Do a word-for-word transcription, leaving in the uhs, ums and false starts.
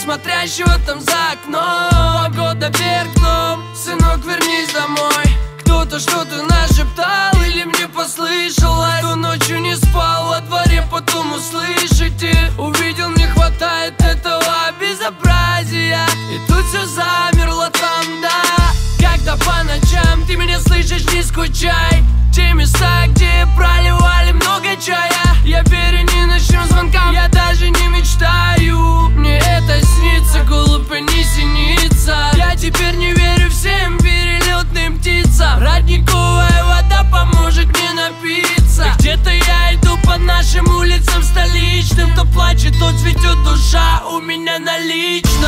смотрящего там за окном. Погода вверх дном, сынок, вернись домой. Кто-то что-то нашептал или мне послышалось. Кто ночью не спал во дворе, потом услышите. Увидел, не хватает этого безобразия. И тут все замерло там, да. Когда по ночам ты меня слышишь, не скучай. Те места, где проливали много чая, я верю ни ночным звонкам, я даже не мечтаю. Мне это снится, глупо не синится. Я теперь не верю всем перелетным птицам. Родниковая вода поможет мне напиться. И где-то я иду по нашим улицам столичным. Кто плачет, тот цветет душа у меня наличная.